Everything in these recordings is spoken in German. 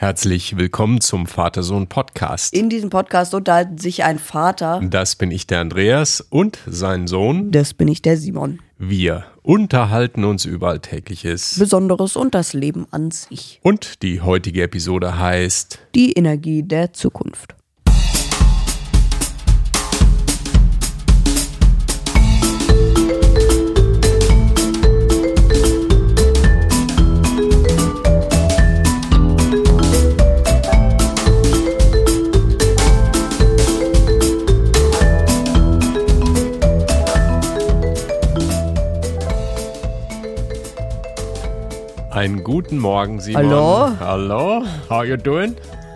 Herzlich willkommen zum Vater-Sohn-Podcast. In diesem Podcast unterhalten sich ein Vater. Das bin ich, der Andreas, und sein Sohn. Das bin ich, der Simon. Wir unterhalten uns über Alltägliches, Besonderes und das Leben an sich. Und die heutige Episode heißt Die Energie der Zukunft. Einen guten Morgen, Simon. Hallo. Hallo, how you doing?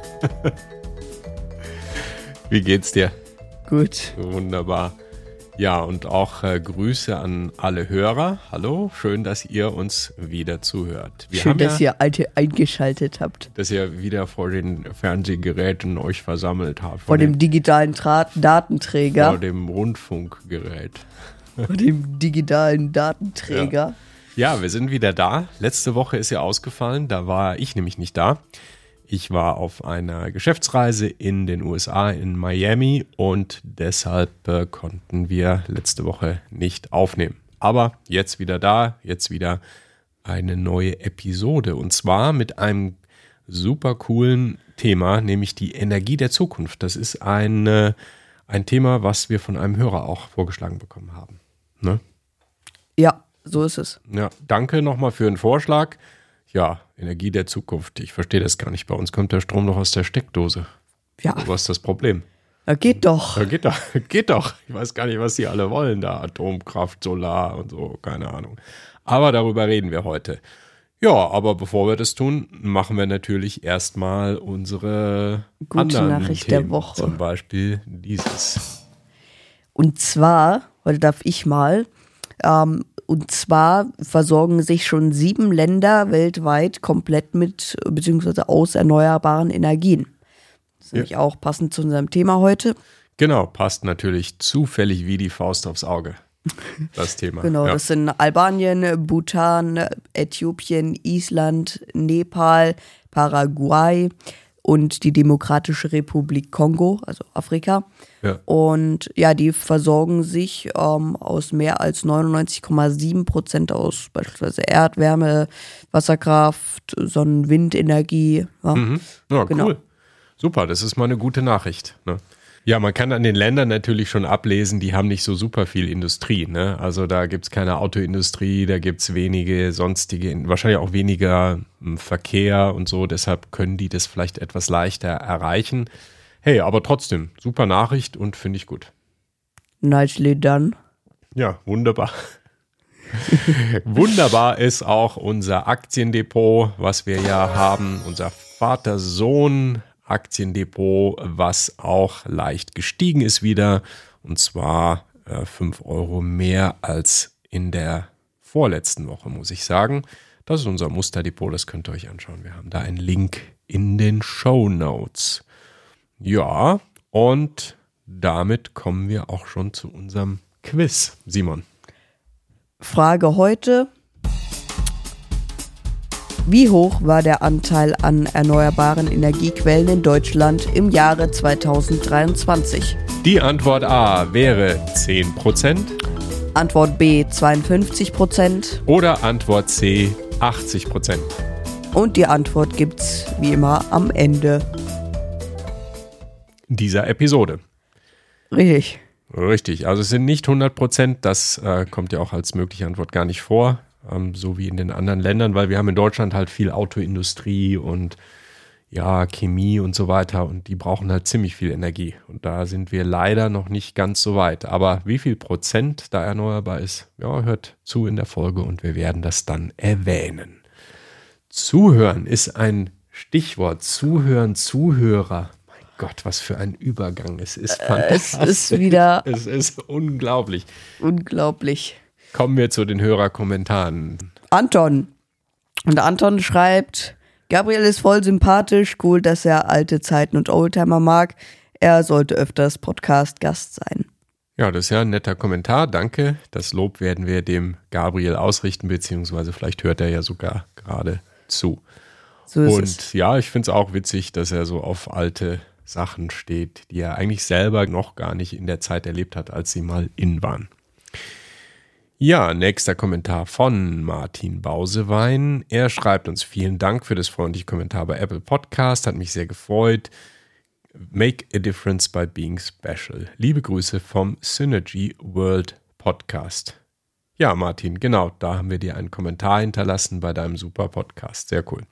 Wie geht's dir? Gut. Wunderbar. Ja, und auch Grüße an alle Hörer. Hallo, schön, dass ihr uns wieder zuhört. Schön, dass ihr eingeschaltet habt. Dass ihr wieder vor den Fernsehgeräten euch versammelt habt. Vor dem digitalen Datenträger. Vor dem Rundfunkgerät. Vor dem digitalen Datenträger. Ja, wir sind wieder da. Letzte Woche ist ja ausgefallen, da war ich nämlich nicht da. Ich war auf einer Geschäftsreise in den USA, in Miami, und deshalb konnten wir letzte Woche nicht aufnehmen. Aber jetzt wieder da, jetzt wieder eine neue Episode, und zwar mit einem super coolen Thema, nämlich die Energie der Zukunft. Das ist ein Thema, was wir von einem Hörer auch vorgeschlagen bekommen haben. Ne? Ja. So ist es. Ja, danke nochmal für den Vorschlag. Ja, Energie der Zukunft. Ich verstehe das gar nicht. Bei uns kommt der Strom noch aus der Steckdose. Ja. Was ist das Problem? Geht doch. Geht doch. Ich weiß gar nicht, was die alle wollen da. Atomkraft, Solar und so, keine Ahnung. Aber darüber reden wir heute. Ja, aber bevor wir das tun, machen wir natürlich erstmal unsere gute anderen Nachricht Themen. der Woche. Zum Beispiel dieses. Und zwar, heute darf ich mal, und zwar versorgen sich schon 7 Länder weltweit komplett mit beziehungsweise aus erneuerbaren Energien. Das ist nämlich auch passend zu unserem Thema heute. Genau, passt natürlich zufällig wie die Faust aufs Auge, das Thema. Genau, das sind Albanien, Bhutan, Äthiopien, Island, Nepal, Paraguay und die Demokratische Republik Kongo, also Afrika. Ja. Und ja, die versorgen sich aus mehr als 99,7% aus beispielsweise Erdwärme, Wasserkraft, Sonnen-, Windenergie. Ja, ja, genau. Cool. Super, das ist mal eine gute Nachricht. Ne? Ja, man kann an den Ländern natürlich schon ablesen, die haben nicht so super viel Industrie. Ne? Also da gibt es keine Autoindustrie, da gibt es wenige sonstige, wahrscheinlich auch weniger Verkehr und so. Deshalb können die das vielleicht etwas leichter erreichen. Hey, aber trotzdem, super Nachricht und finde ich gut. Nicely done. Ja, wunderbar. Wunderbar ist auch unser Aktiendepot, was wir ja haben, unser Vater-Sohn Aktiendepot, was auch leicht gestiegen ist wieder, und zwar 5 Euro mehr als in der vorletzten Woche, muss ich sagen. Das ist unser Musterdepot, das könnt ihr euch anschauen. Wir haben da einen Link in den Shownotes. Ja, und damit kommen wir auch schon zu unserem Quiz. Simon. Frage heute: Wie hoch war der Anteil an erneuerbaren Energiequellen in Deutschland im Jahre 2023? Die Antwort A wäre 10%. Antwort B 52%. Oder Antwort C 80%. Und die Antwort gibt's wie immer am Ende dieser Episode. Richtig. Richtig, also es sind nicht 100%, das kommt ja auch als mögliche Antwort gar nicht vor. So wie in den anderen Ländern, weil wir haben in Deutschland halt viel Autoindustrie und ja, Chemie und so weiter, und die brauchen halt ziemlich viel Energie, und da sind wir leider noch nicht ganz so weit. Aber wie viel Prozent da erneuerbar ist, ja, hört zu in der Folge und wir werden das dann erwähnen. Zuhören ist ein Stichwort. Zuhören, Zuhörer. Mein Gott, was für ein Übergang. Es ist fantastisch. Es ist unglaublich. Unglaublich. Kommen wir zu den Hörerkommentaren. Anton. Und Anton schreibt: Gabriel ist voll sympathisch, cool, dass er alte Zeiten und Oldtimer mag. Er sollte öfters Podcast-Gast sein. Ja, das ist ja ein netter Kommentar, danke. Das Lob werden wir dem Gabriel ausrichten, beziehungsweise vielleicht hört er ja sogar gerade zu. So ist Und es. ja, ich finde es auch witzig, dass er so auf alte Sachen steht, die er eigentlich selber noch gar nicht in der Zeit erlebt hat, als sie mal in waren. Ja, nächster Kommentar von Martin Bausewein. Er schreibt uns: Vielen Dank für das freundliche Kommentar bei Apple Podcast, hat mich sehr gefreut. Make a difference by being special. Liebe Grüße vom Synergy World Podcast. Ja, Martin, genau, da haben wir dir einen Kommentar hinterlassen bei deinem super Podcast. Sehr cool.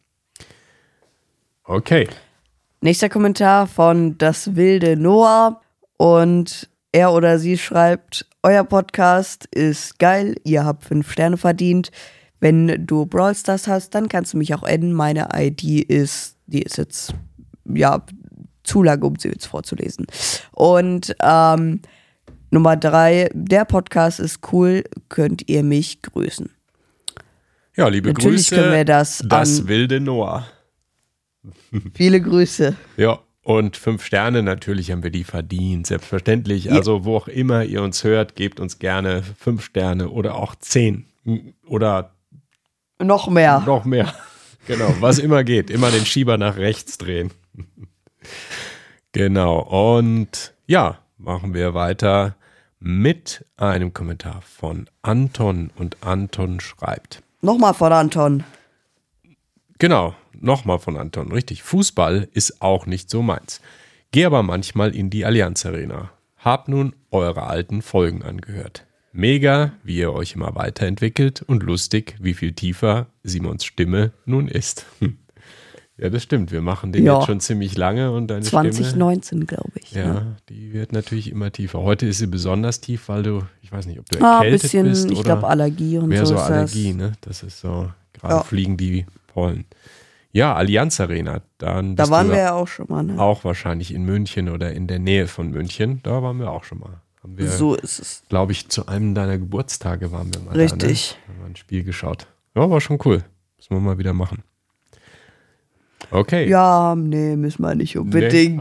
Okay. Nächster Kommentar von Das wilde Noah und er oder sie schreibt: Euer Podcast ist geil, ihr habt 5 Sterne verdient. Wenn du Brawl Stars hast, dann kannst du mich auch adden. Meine ID ist jetzt, ja, zu lang, um sie jetzt vorzulesen. Und Nummer 3, der Podcast ist cool, könnt ihr mich grüßen. Ja, liebe Natürlich Grüße, können wir das wilde Noah. Viele Grüße. Ja, und 5 Sterne, natürlich haben wir die verdient, selbstverständlich. Ja. Also wo auch immer ihr uns hört, gebt uns gerne 5 Sterne oder auch 10 oder noch mehr. Noch mehr, genau, was immer geht. Immer den Schieber nach rechts drehen. Genau, und ja, machen wir weiter mit einem Kommentar von Anton. Und Anton schreibt: Nochmal von Anton. Genau, nochmal von Anton, richtig. Fußball ist auch nicht so meins. Geh aber manchmal in die Allianz Arena. Hab nun eure alten Folgen angehört. Mega, wie ihr euch immer weiterentwickelt und lustig, wie viel tiefer Simons Stimme nun ist. Ja, das stimmt. Wir machen den jetzt schon ziemlich lange und deine 2019, glaube ich. Ja, ne? Die wird natürlich immer tiefer. Heute ist sie besonders tief, weil du, ich weiß nicht, ob du erkältet bisschen, bist oder ich glaube Allergie und mehr so so ist Allergie, das. ne? Das ist so, gerade fliegen die Pollen. Ja, Allianz Arena. Dann da waren wir ja auch schon mal, ne? Auch wahrscheinlich in München oder in der Nähe von München. Da waren wir auch schon mal. Haben wir, so ist es. Glaube ich, zu einem deiner Geburtstage waren wir mal Richtig. Da, ne? Haben wir ein Spiel geschaut. Ja, war schon cool. Müssen wir mal wieder machen. Okay. Ja, nee, müssen wir nicht unbedingt.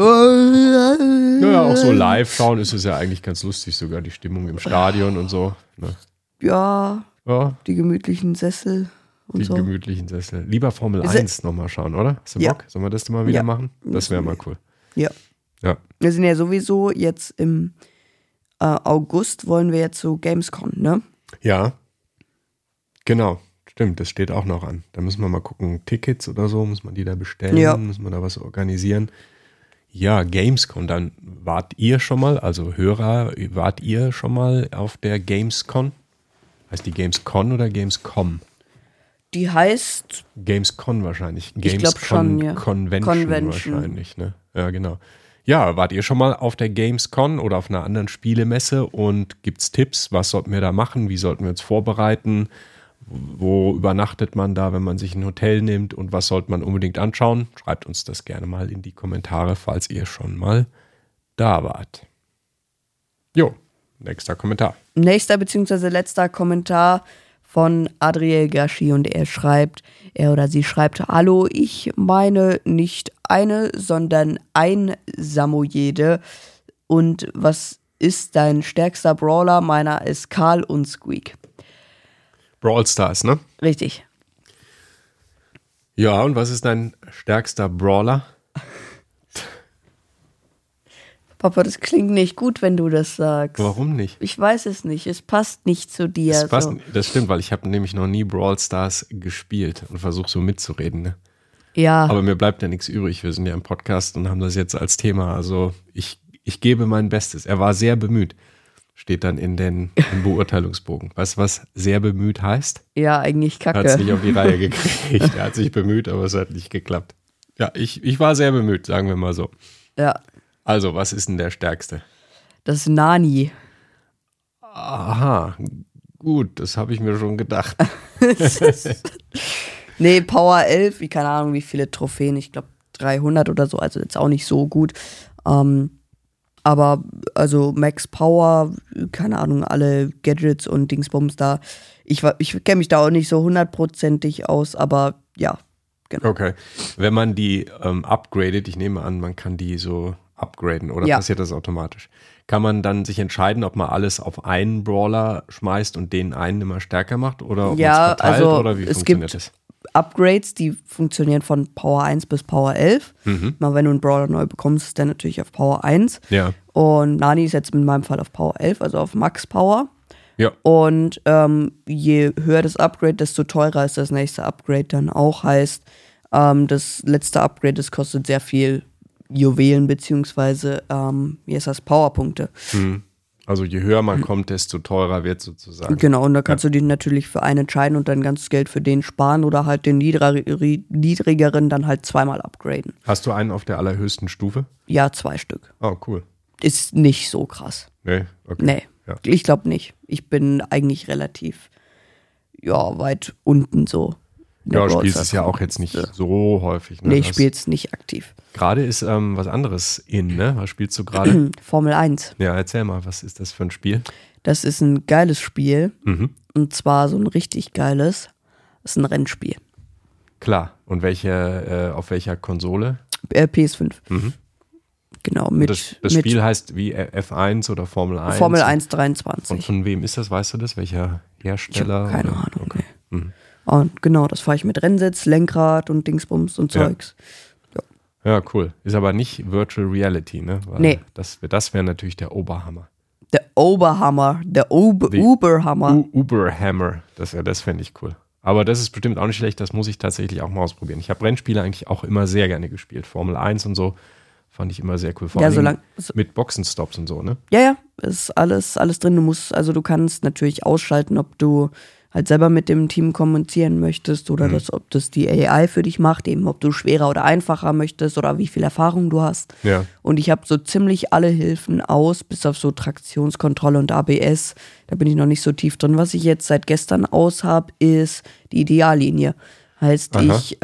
Nee. Ja, auch so live schauen ist es ja eigentlich ganz lustig, sogar die Stimmung im Stadion und so. Ne? Ja, die gemütlichen Sessel und die so. Gemütlichen Sessel. Lieber Formel 1 nochmal schauen, oder? Hast du Bock? Sollen wir das mal wieder machen? Das wäre mal cool. Ja. Wir sind ja sowieso jetzt im August wollen wir jetzt so Gamescom, ne? Ja, genau. Stimmt, das steht auch noch an. Da müssen wir mal gucken, Tickets oder so, muss man die da bestellen, muss man da was organisieren. Ja, Gamescom, dann wart ihr schon mal, also Hörer, wart ihr schon mal auf der Gamescon? Heißt die Gamescon oder Gamescom? Die heißt Gamescon wahrscheinlich. Ich glaube schon, ja. Convention wahrscheinlich, ne? Ja, genau. Ja, wart ihr schon mal auf der Gamescon oder auf einer anderen Spielemesse und gibt's Tipps? Was sollten wir da machen? Wie sollten wir uns vorbereiten? Wo übernachtet man da, wenn man sich ein Hotel nimmt? Und was sollte man unbedingt anschauen? Schreibt uns das gerne mal in die Kommentare, falls ihr schon mal da wart. Jo, nächster Kommentar. Nächster bzw. letzter Kommentar von Adriel Gashi und er oder sie schreibt: Hallo, ich meine nicht eine, sondern ein Samoyede. Und was ist dein stärkster Brawler? Meiner ist Karl und Squeak. Brawl Stars, ne? Richtig. Ja, und was ist dein stärkster Brawler? Papa, das klingt nicht gut, wenn du das sagst. Warum nicht? Ich weiß es nicht. Es passt nicht zu dir. Das stimmt, weil ich habe nämlich noch nie Brawl Stars gespielt und versuche so mitzureden. Ne? Ja. Aber mir bleibt ja nichts übrig. Wir sind ja im Podcast und haben das jetzt als Thema. Also ich gebe mein Bestes. Er war sehr bemüht. Steht dann im Beurteilungsbogen. Weißt du, was sehr bemüht heißt? Ja, eigentlich kacke. Er hat es nicht auf die Reihe gekriegt. Er hat sich bemüht, aber es hat nicht geklappt. Ja, ich war sehr bemüht, sagen wir mal so. Ja. Also, was ist denn der stärkste? Das ist Nani. Aha, gut, das habe ich mir schon gedacht. Nee, Power 11, wie keine Ahnung, wie viele Trophäen, ich glaube 300 oder so, also jetzt auch nicht so gut. Aber also Max Power, keine Ahnung, alle Gadgets und Dingsbums da. Ich kenne mich da auch nicht so 100%ig aus, aber ja, genau. Okay, wenn man die upgradet, ich nehme an, man kann die so upgraden oder passiert das automatisch? Kann man dann sich entscheiden, ob man alles auf einen Brawler schmeißt und den einen immer stärker macht oder ob man es verteilt oder wie funktioniert das? Upgrades, die funktionieren von Power 1 bis Power 11. Mal wenn du einen Brawler neu bekommst, ist der natürlich auf Power 1. Ja. Und Nani ist jetzt in meinem Fall auf Power 11, also auf Max Power. Ja. Und je höher das Upgrade, desto teurer ist das nächste Upgrade dann auch. Heißt, das letzte Upgrade, das kostet sehr viel Juwelen, beziehungsweise, wie heißt das, Powerpunkte. Also je höher man kommt, desto teurer wird sozusagen. Genau, und da kannst du dich natürlich für einen entscheiden und dein ganzes Geld für den sparen oder halt den niedrigeren dann halt zweimal upgraden. Hast du einen auf der allerhöchsten Stufe? Ja, 2 Stück. Oh, cool. Ist nicht so krass. Nee, okay. Nee, Ja. ich glaube nicht. Ich bin eigentlich relativ, weit unten so. Ja, du spielst es ja auch jetzt nicht so häufig. Ne? Nee, ich spiele es nicht aktiv. Gerade ist was anderes ne? Was spielst du gerade? Formel 1. Ja, erzähl mal, was ist das für ein Spiel? Das ist ein geiles Spiel. Und zwar so ein richtig geiles. Das ist ein Rennspiel. Klar. Und auf welcher Konsole? PS5. Genau. Das Spiel heißt wie F1 oder Formel 1? Formel 1 23. Und von wem ist das? Weißt du das? Welcher Hersteller? Ich hab keine Ahnung. Okay. Nee. Und genau, das fahre ich mit Rennsitz, Lenkrad und Dingsbums und Zeugs. Ja, cool. Ist aber nicht Virtual Reality, ne? Weil nee. Das wäre natürlich der Oberhammer. Der Oberhammer. Der Uberhammer. Uberhammer. Das fände ich cool. Aber das ist bestimmt auch nicht schlecht, das muss ich tatsächlich auch mal ausprobieren. Ich habe Rennspiele eigentlich auch immer sehr gerne gespielt. Formel 1 und so fand ich immer sehr cool. Vor allem mit Boxenstops und so, ne? Ja, ist alles drin. Du kannst natürlich ausschalten, ob du halt selber mit dem Team kommunizieren möchtest oder ob das die AI für dich macht, eben ob du schwerer oder einfacher möchtest oder wie viel Erfahrung du hast. Ja. Und ich habe so ziemlich alle Hilfen aus, bis auf so Traktionskontrolle und ABS. Da bin ich noch nicht so tief drin. Was ich jetzt seit gestern aus habe, ist die Ideallinie. Heißt, ich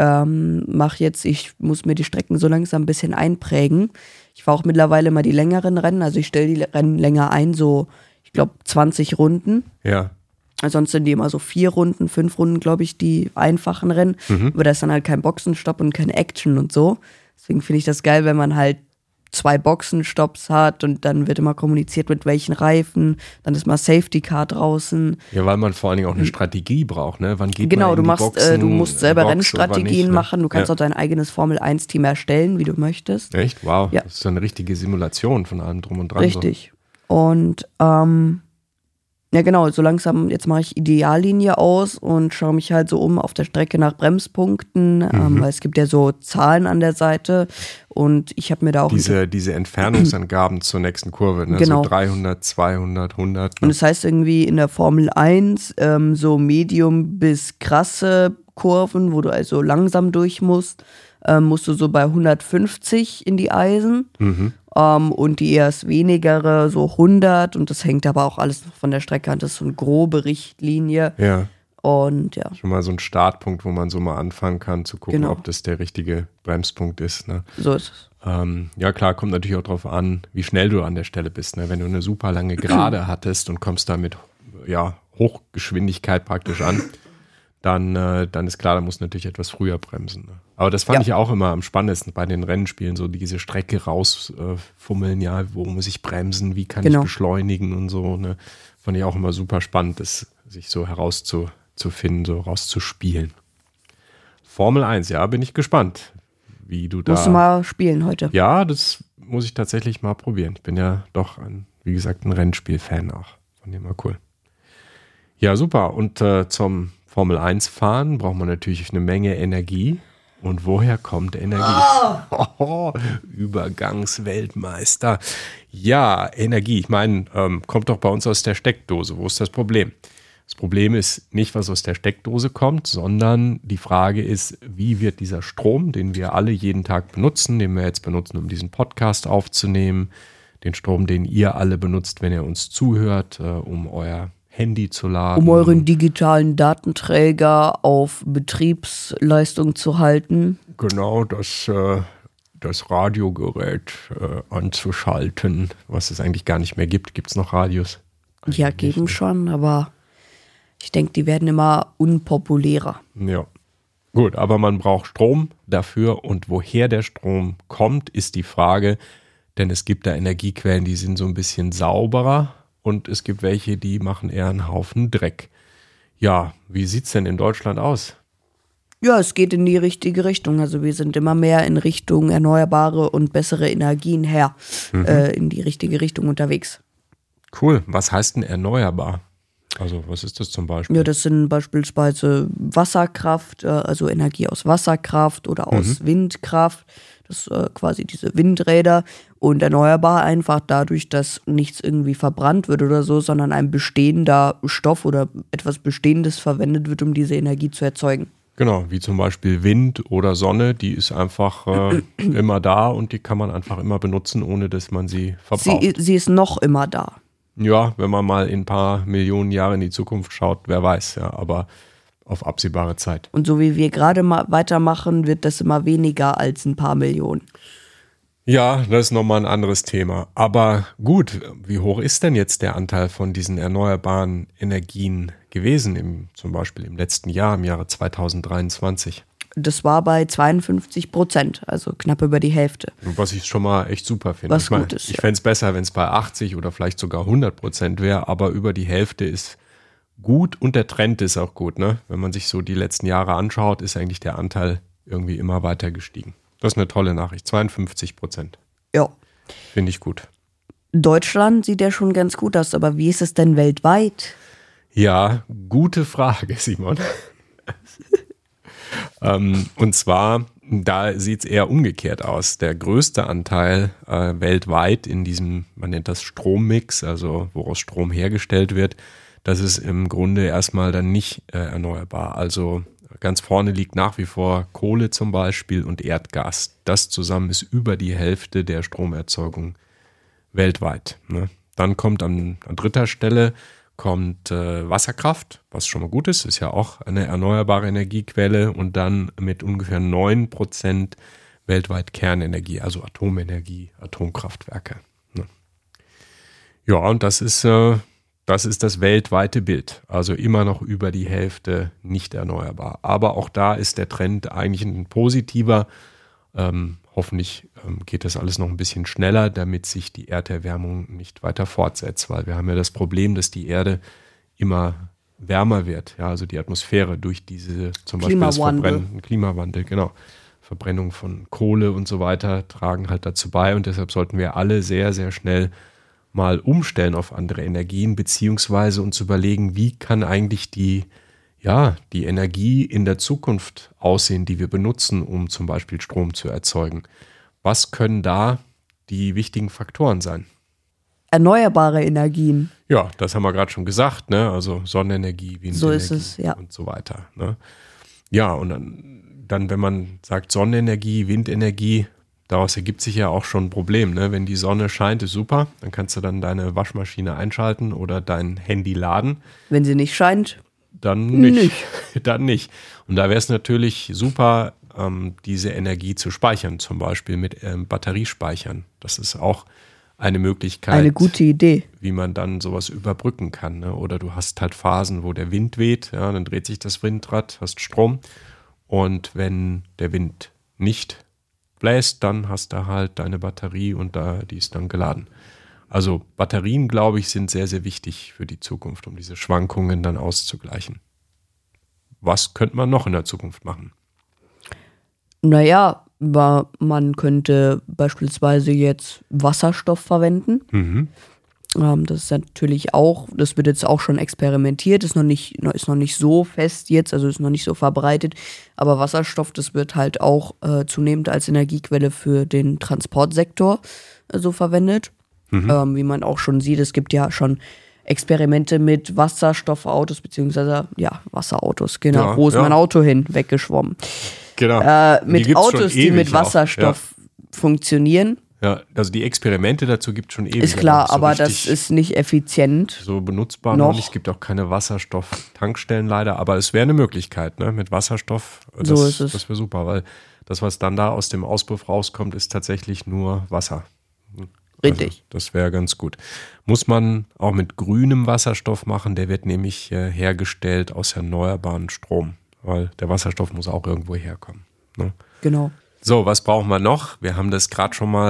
muss mir die Strecken so langsam ein bisschen einprägen. Ich fahre auch mittlerweile immer die längeren Rennen, also ich stelle die Rennen länger ein, so, ich glaube, 20 Runden. Ja. Sonst sind die immer so 4 Runden, 5 Runden, glaube ich, die einfachen Rennen. Aber da ist dann halt kein Boxenstopp und keine Action und so. Deswegen finde ich das geil, wenn man halt 2 Boxenstopps hat und dann wird immer kommuniziert, mit welchen Reifen. Dann ist mal Safety Car draußen. Ja, weil man vor allen Dingen auch eine Strategie braucht, ne? Wann geht genau, man in die Boxen, du musst selber Box Rennstrategien nicht, machen. Du kannst auch dein eigenes Formel-1-Team erstellen, wie du möchtest. Echt? Wow. Ja. Das ist so eine richtige Simulation von allem drum und dran. Richtig. So. Und ja genau, so langsam, jetzt mache ich Ideallinie aus und schaue mich halt so auf der Strecke nach Bremspunkten, weil es gibt ja so Zahlen an der Seite und ich habe mir da auch... Diese Entfernungsangaben zur nächsten Kurve, ne? Genau. So 300, 200, 100. Ne? Und das heißt irgendwie in der Formel 1 so Medium bis krasse Kurven, wo du also langsam durch musst du so bei 150 in die Eisen. Und die erst wenigere so 100 und das hängt aber auch alles noch von der Strecke an. Das ist so eine grobe Richtlinie. Ja. Und ja. Schon mal so ein Startpunkt, wo man so mal anfangen kann zu gucken, Genau. ob das der richtige Bremspunkt ist. Ne? So ist es. Ja klar, kommt natürlich auch drauf an, wie schnell du an der Stelle bist. Ne? Wenn du eine super lange Gerade hattest und kommst da mit Hochgeschwindigkeit praktisch an, dann ist klar, da musst du natürlich etwas früher bremsen. Ne? Aber das fand ich auch immer am spannendsten bei den Rennspielen, so diese Strecke rausfummeln, wo muss ich bremsen, wie kann ich beschleunigen und so. Ne? Fand ich auch immer super spannend, das sich so herauszufinden, so rauszuspielen. Formel 1, ja, bin ich gespannt, wie du da... Musst du mal spielen heute. Ja, das muss ich tatsächlich mal probieren. Ich bin ja doch, wie gesagt, ein Rennspiel-Fan auch. Von dem mal cool. Ja, super. Und zum Formel 1 fahren braucht man natürlich eine Menge Energie. Und woher kommt Energie? Übergangsweltmeister. Ja, Energie. Ich meine, kommt doch bei uns aus der Steckdose. Wo ist das Problem? Das Problem ist nicht, was aus der Steckdose kommt, sondern die Frage ist, wie wird dieser Strom, den wir alle jeden Tag benutzen, den wir jetzt benutzen, um diesen Podcast aufzunehmen, den Strom, den ihr alle benutzt, wenn ihr uns zuhört, um euer Handy zu laden. Um euren digitalen Datenträger auf Betriebsleistung zu halten. Genau, das Radiogerät anzuschalten, was es eigentlich gar nicht mehr gibt. Gibt es noch Radios? Ja, geben schon, aber ich denke, die werden immer unpopulärer. Ja, gut, aber man braucht Strom dafür und woher der Strom kommt, ist die Frage, denn es gibt da Energiequellen, die sind so ein bisschen sauberer. Und es gibt welche, die machen eher einen Haufen Dreck. Ja, wie sieht es denn in Deutschland aus? Ja, es geht in die richtige Richtung. Also wir sind immer mehr in Richtung erneuerbare und bessere Energien in die richtige Richtung unterwegs. Cool. Was heißt denn erneuerbar? Also was ist das zum Beispiel? Ja, das sind beispielsweise Wasserkraft, also Energie aus Wasserkraft oder aus Windkraft. Das ist quasi diese Windräder. Und erneuerbar einfach dadurch, dass nichts irgendwie verbrannt wird oder so, sondern ein bestehender Stoff oder etwas Bestehendes verwendet wird, um diese Energie zu erzeugen. Genau, wie zum Beispiel Wind oder Sonne, die ist einfach immer da und die kann man einfach immer benutzen, ohne dass man sie verbraucht. Sie ist noch immer da. Ja, wenn man mal in ein paar Millionen Jahre in die Zukunft schaut, wer weiß, ja, aber auf absehbare Zeit. Und so wie wir gerade mal weitermachen, wird das immer weniger als ein paar Millionen. Ja, das ist nochmal ein anderes Thema. Aber gut, wie hoch ist denn jetzt der Anteil von diesen erneuerbaren Energien gewesen, zum Beispiel im letzten Jahr, im Jahre 2023? Das war bei 52%, also knapp über die Hälfte. Was ich schon mal echt super finde. Was gut ist, ich fände es besser, wenn es bei 80 oder vielleicht sogar 100% wäre, aber über die Hälfte ist gut und der Trend ist auch gut, ne? Wenn man sich so die letzten Jahre anschaut, ist eigentlich der Anteil irgendwie immer weiter gestiegen. Das ist eine tolle Nachricht, 52%. Ja. Finde ich gut. Deutschland sieht ja schon ganz gut aus, aber wie ist es denn weltweit? Ja, gute Frage, Simon. Und zwar, da sieht es eher umgekehrt aus. Der größte Anteil weltweit in diesem, man nennt das Strommix, also woraus Strom hergestellt wird, das ist im Grunde erstmal dann nicht erneuerbar. Also ganz vorne liegt nach wie vor Kohle zum Beispiel und Erdgas. Das zusammen ist über die Hälfte der Stromerzeugung weltweit. Ne? Dann kommt an dritter Stelle Wasserkraft, was schon mal gut ist ja auch eine erneuerbare Energiequelle und dann mit ungefähr 9% weltweit Kernenergie, also Atomenergie, Atomkraftwerke. Ne? Ja, und das ist das weltweite Bild, also immer noch über die Hälfte nicht erneuerbar. Aber auch da ist der Trend eigentlich ein positiver. Hoffentlich geht das alles noch ein bisschen schneller, damit sich die Erderwärmung nicht weiter fortsetzt, weil wir haben ja das Problem, dass die Erde immer wärmer wird, ja, also die Atmosphäre durch diese zum Beispiel das Klimawandel, genau. Verbrennung von Kohle und so weiter tragen halt dazu bei und deshalb sollten wir alle sehr, sehr schnell mal umstellen auf andere Energien, beziehungsweise uns überlegen, wie kann eigentlich die Energie in der Zukunft aussehen, die wir benutzen, um zum Beispiel Strom zu erzeugen. Was können da die wichtigen Faktoren sein? Erneuerbare Energien. Ja, das haben wir gerade schon gesagt, ne? Also Sonnenenergie, Windenergie so ist es, ja. Und so weiter. Ne? Ja, und dann, wenn man sagt Sonnenenergie, Windenergie, daraus ergibt sich ja auch schon ein Problem. Ne? Wenn die Sonne scheint, ist super, dann kannst du dann deine Waschmaschine einschalten oder dein Handy laden. Wenn sie nicht scheint, dann nicht. Dann nicht. Und da wäre es natürlich super, diese Energie zu speichern, zum Beispiel mit Batteriespeichern. Das ist auch eine Möglichkeit. Eine gute Idee. Wie man dann sowas überbrücken kann. Ne? Oder du hast halt Phasen, wo der Wind weht, ja, dann dreht sich das Windrad, hast Strom. Und wenn der Wind nicht bläst, dann hast du halt deine Batterie und die ist dann geladen. Also Batterien, glaube ich, sind sehr, sehr wichtig für die Zukunft, um diese Schwankungen dann auszugleichen. Was könnte man noch in der Zukunft machen? Naja, man könnte beispielsweise jetzt Wasserstoff verwenden. Mhm. Das ist natürlich auch, das wird jetzt auch schon experimentiert, ist noch nicht so fest jetzt, also ist noch nicht so verbreitet. Aber Wasserstoff, das wird halt auch zunehmend als Energiequelle für den Transportsektor so verwendet. Mhm. Wie man auch schon sieht, es gibt ja schon Experimente mit Wasserstoffautos, beziehungsweise Wasserautos, genau. Wo ist mein Auto hin? Weggeschwommen. Genau. Mit Autos, die mit Wasserstoff funktionieren. Ja, also die Experimente dazu gibt es schon ewig. Ist klar, so aber das ist nicht effizient. So benutzbar noch nicht. Es gibt auch keine Wasserstofftankstellen leider, aber es wäre eine Möglichkeit, ne? Mit Wasserstoff. So ist es. Das wäre super, weil das, was dann da aus dem Auspuff rauskommt, ist tatsächlich nur Wasser. Richtig. Also, das wäre ganz gut. Muss man auch mit grünem Wasserstoff machen, der wird nämlich hergestellt aus erneuerbaren Strom, weil der Wasserstoff muss auch irgendwo herkommen. Ne? Genau. So, was brauchen wir noch? Wir haben das gerade schon mal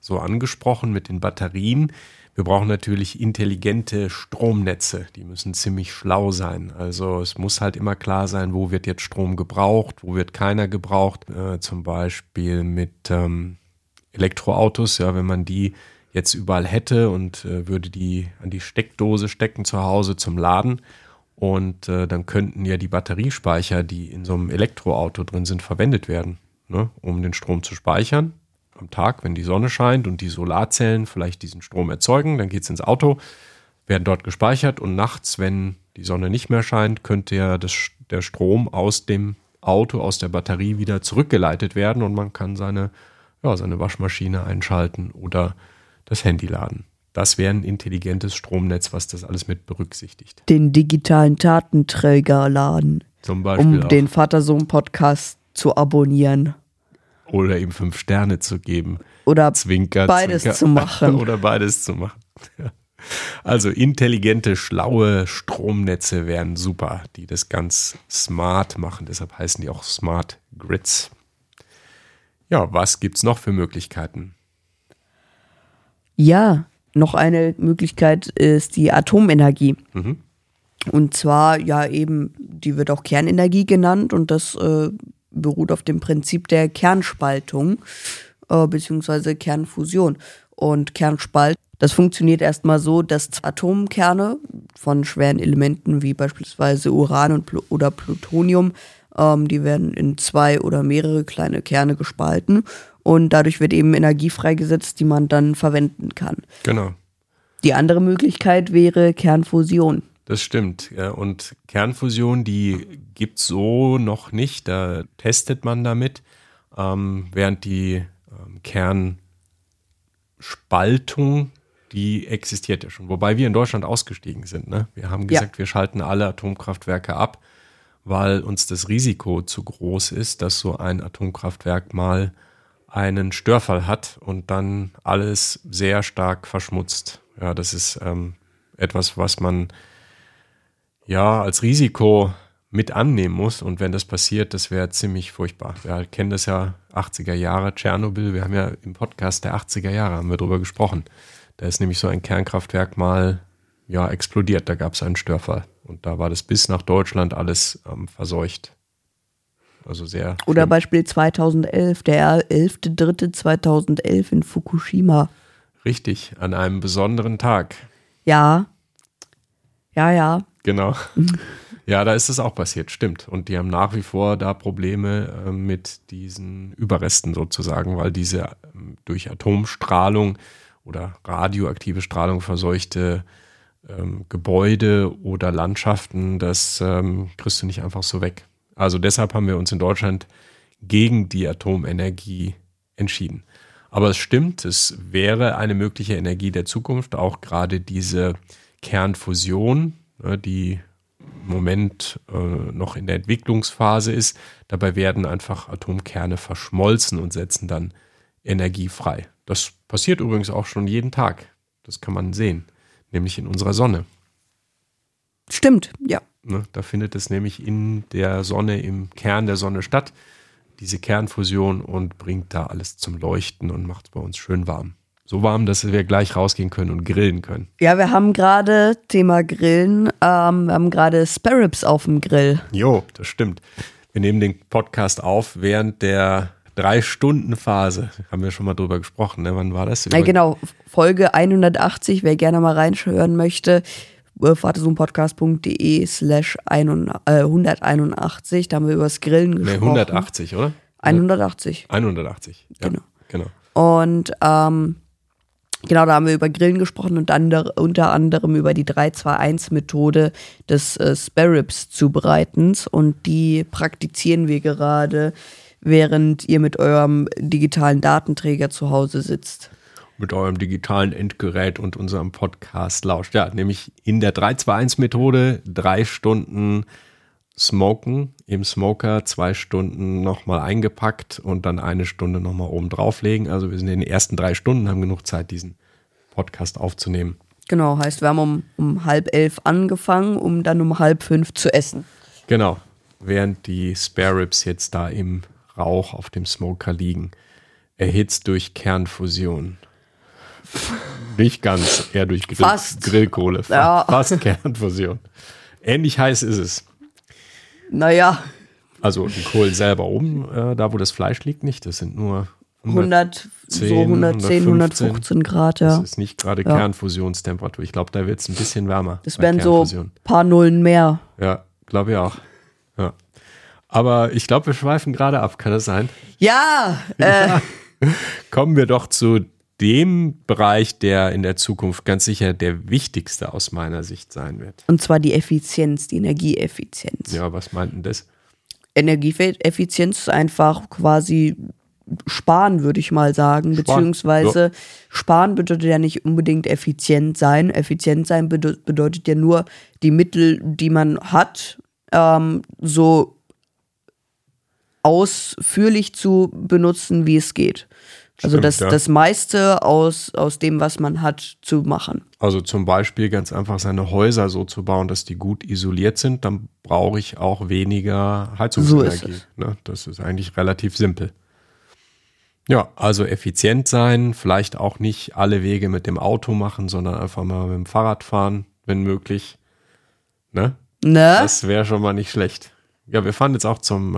so angesprochen mit den Batterien. Wir brauchen natürlich intelligente Stromnetze, die müssen ziemlich schlau sein. Also es muss halt immer klar sein, wo wird jetzt Strom gebraucht, wo wird keiner gebraucht. Zum Beispiel mit Elektroautos, ja, wenn man die jetzt überall hätte und würde die an die Steckdose stecken zu Hause zum Laden und dann könnten ja die Batteriespeicher, die in so einem Elektroauto drin sind, verwendet werden, ne, um den Strom zu speichern. Am Tag, wenn die Sonne scheint und die Solarzellen vielleicht diesen Strom erzeugen, dann geht es ins Auto, werden dort gespeichert und nachts, wenn die Sonne nicht mehr scheint, könnte ja der Strom aus dem Auto, aus der Batterie wieder zurückgeleitet werden und man kann seine Waschmaschine einschalten oder das Handy laden. Das wäre ein intelligentes Stromnetz, was das alles mit berücksichtigt. Den digitalen Datenträger laden. Zum Beispiel um den Vater-Sohn-Podcast zu abonnieren. Oder ihm 5 Sterne zu geben. Oder Zwinker, beides Zwinker. zu machen. Oder beides zu machen. Ja. Also intelligente, schlaue Stromnetze wären super, die das ganz smart machen. Deshalb heißen die auch Smart Grids. Ja, was gibt's noch für Möglichkeiten? Ja, noch eine Möglichkeit ist die Atomenergie. Und zwar, ja eben, die wird auch Kernenergie genannt und das beruht auf dem Prinzip der Kernspaltung beziehungsweise Kernfusion. Und Kernspalt, das funktioniert erstmal so, dass Atomkerne von schweren Elementen wie beispielsweise Uran oder Plutonium, die werden in 2 oder mehrere kleine Kerne gespalten und dadurch wird eben Energie freigesetzt, die man dann verwenden kann. Genau. Die andere Möglichkeit wäre Kernfusion. Das stimmt. Ja, und Kernfusion, die gibt es so noch nicht. Da testet man damit, während die Kernspaltung, die existiert ja schon. Wobei wir in Deutschland ausgestiegen sind. Ne? Wir haben gesagt, wir schalten alle Atomkraftwerke ab, weil uns das Risiko zu groß ist, dass so ein Atomkraftwerk mal einen Störfall hat und dann alles sehr stark verschmutzt. Ja, das ist etwas, was man ja als Risiko mit annehmen muss. Und wenn das passiert, das wäre ziemlich furchtbar. Wir kennen das ja 80er Jahre, Tschernobyl. Wir haben ja im Podcast der 80er Jahre haben wir drüber gesprochen. Da ist nämlich so ein Kernkraftwerk mal explodiert. Da gab es einen Störfall. Und da war das bis nach Deutschland alles verseucht. Also sehr Oder schlimm. Beispiel 2011, der 11.3.2011 in Fukushima. Richtig, an einem besonderen Tag. Ja. Genau. Ja, da ist es auch passiert, stimmt. Und die haben nach wie vor da Probleme mit diesen Überresten sozusagen, weil diese durch Atomstrahlung oder radioaktive Strahlung verseuchte Gebäude oder Landschaften, das kriegst du nicht einfach so weg. Also deshalb haben wir uns in Deutschland gegen die Atomenergie entschieden. Aber es stimmt, es wäre eine mögliche Energie der Zukunft, auch gerade diese Kernfusion, die im Moment noch in der Entwicklungsphase ist. Dabei werden einfach Atomkerne verschmolzen und setzen dann Energie frei. Das passiert übrigens auch schon jeden Tag. Das kann man sehen, nämlich in unserer Sonne. Stimmt, ja. Da findet es nämlich in der Sonne, im Kern der Sonne statt, diese Kernfusion und bringt da alles zum Leuchten und macht es bei uns schön warm. So warm, dass wir gleich rausgehen können und grillen können. Ja, wir haben gerade, Thema Grillen, wir haben gerade Spare Ribs auf dem Grill. Jo, das stimmt. Wir nehmen den Podcast auf während der 3-Stunden-Phase. Haben wir schon mal drüber gesprochen, ne? Wann war das? Ja, genau, Folge 180, wer gerne mal reinhören möchte, vatersohnpodcast.de/181, da haben wir über das Grillen gesprochen. 180, oder? 180. 180, ja, genau. Und genau, da haben wir über Grillen gesprochen und unter anderem über die 3-2-1-Methode des Spare Ribs Zubereitens. Und die praktizieren wir gerade, während ihr mit eurem digitalen Datenträger zu Hause sitzt. Mit eurem digitalen Endgerät und unserem Podcast lauscht. Ja, nämlich in der 3-2-1-Methode 3 Stunden smoken im Smoker, 2 Stunden nochmal eingepackt und dann 1 Stunde nochmal oben drauflegen. Also wir sind in den ersten 3 Stunden, haben genug Zeit, diesen Podcast aufzunehmen. Genau, heißt, wir haben um 10:30 angefangen, um dann um 4:30 zu essen. Genau, während die Spare Ribs jetzt da im Rauch auf dem Smoker liegen, erhitzt durch Kernfusion. Nicht ganz, eher durch Grillkohle. Fast Kernfusion. Ähnlich heiß ist es. Naja. Also die Kohlen selber oben, da wo das Fleisch liegt, nicht. Das sind nur 110, 115 Grad, ja. Das ist nicht gerade Kernfusionstemperatur. Ich glaube, da wird es ein bisschen wärmer. Das wären so ein paar Nullen mehr. Ja, glaube ich auch. Ja. Aber ich glaube, wir schweifen gerade ab. Kann das sein? Ja. Kommen wir doch zu dem Bereich, der in der Zukunft ganz sicher der wichtigste aus meiner Sicht sein wird. Und zwar die Effizienz, die Energieeffizienz. Ja, was meint denn das? Energieeffizienz ist einfach quasi sparen, würde ich mal sagen. Beziehungsweise sparen bedeutet ja nicht unbedingt effizient sein. Effizient sein bedeutet ja nur, die Mittel, die man hat, so ausführlich zu benutzen, wie es geht. Also das meiste aus dem, was man hat, zu machen. Also zum Beispiel ganz einfach seine Häuser so zu bauen, dass die gut isoliert sind, dann brauche ich auch weniger Heizungsenergie. So ist es. Ne? Das ist eigentlich relativ simpel. Ja, also effizient sein, vielleicht auch nicht alle Wege mit dem Auto machen, sondern einfach mal mit dem Fahrrad fahren, wenn möglich. Ne? Das wäre schon mal nicht schlecht. Ja, wir fahren jetzt auch zum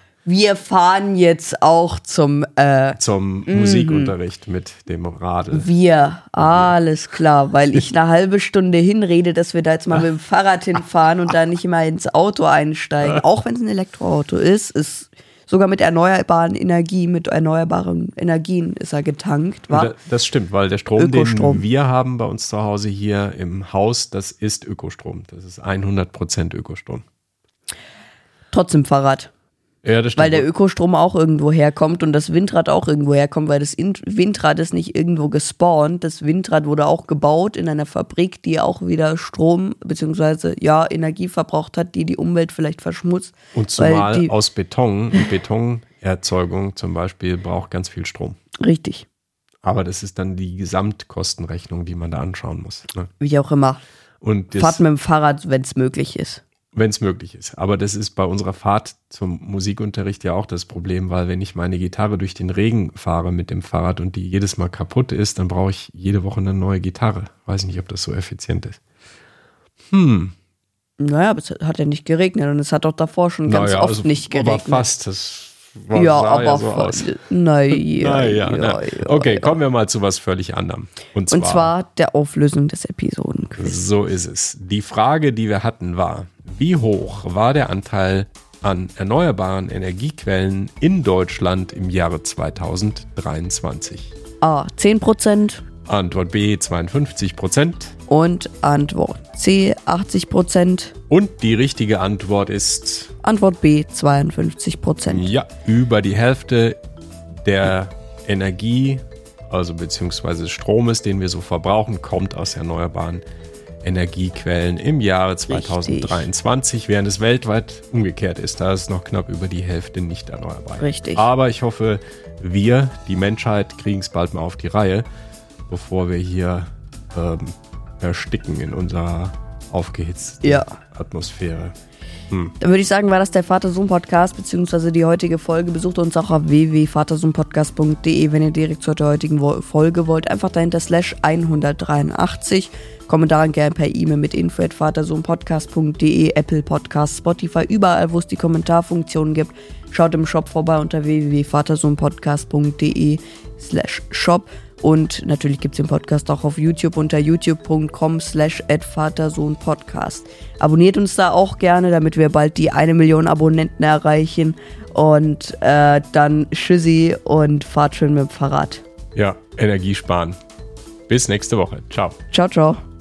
Musikunterricht mit dem Radl. Alles klar, weil ich eine halbe Stunde hinrede, dass wir da jetzt mal mit dem Fahrrad hinfahren und da nicht mal ins Auto einsteigen. Auch wenn es ein Elektroauto ist sogar mit erneuerbaren Energien ist er getankt. Das stimmt, weil der Strom, den wir haben bei uns zu Hause hier im Haus, das ist Ökostrom. Das ist 100% Ökostrom. Trotzdem Fahrrad. Ja, das stimmt. Weil der Ökostrom auch irgendwo herkommt und das Windrad auch irgendwo herkommt, weil das Windrad ist nicht irgendwo gespawnt. Das Windrad wurde auch gebaut in einer Fabrik, die auch wieder Strom bzw. Energie verbraucht hat, die Umwelt vielleicht verschmutzt. Und zumal aus Beton. Und Betonerzeugung zum Beispiel braucht ganz viel Strom. Richtig. Aber das ist dann die Gesamtkostenrechnung, die man da anschauen muss. Ne? Wie auch immer. Und Fahrt mit dem Fahrrad, wenn es möglich ist. Wenn es möglich ist. Aber das ist bei unserer Fahrt zum Musikunterricht ja auch das Problem, weil wenn ich meine Gitarre durch den Regen fahre mit dem Fahrrad und die jedes Mal kaputt ist, dann brauche ich jede Woche eine neue Gitarre. Weiß nicht, ob das so effizient ist. Naja, aber es hat ja nicht geregnet und es hat doch davor schon ganz oft nicht geregnet. Aber fast, das sah ja so aus. Naja. Okay, kommen wir mal zu was völlig anderem. Und zwar der Auflösung des Episodenquiz. So ist es. Die Frage, die wir hatten, war: Wie hoch war der Anteil an erneuerbaren Energiequellen in Deutschland im Jahre 2023? A. 10%. Antwort B. 52%. Und Antwort C. 80%. Und die richtige Antwort ist Antwort B. 52%. Ja, über die Hälfte der Energie, also beziehungsweise Stromes, den wir so verbrauchen, kommt aus erneuerbaren Energiequellen im Jahre 2023, während es weltweit umgekehrt ist. Da ist noch knapp über die Hälfte nicht erneuerbar. Richtig. Aber ich hoffe, wir, die Menschheit, kriegen es bald mal auf die Reihe, bevor wir hier ersticken in unserer aufgehitzten Atmosphäre. Dann würde ich sagen, war das der Vater-Sohn-Podcast, beziehungsweise die heutige Folge. Besucht uns auch auf www.vatersohnpodcast.de, wenn ihr direkt zur heutigen Folge wollt. Einfach dahinter /183. Kommentare gerne per E-Mail mit info@vatersohnpodcast.de, Apple Podcasts, Spotify, überall, wo es die Kommentarfunktion gibt. Schaut im Shop vorbei unter www.vatersohnpodcast.de/shop. Und natürlich gibt es den Podcast auch auf YouTube unter youtube.com/vatersohnpodcast. Abonniert uns da auch gerne, damit wir bald die 1 Million Abonnenten erreichen. Und dann tschüssi und fahrt schön mit dem Fahrrad. Ja, Energie sparen. Bis nächste Woche. Ciao. Ciao, ciao.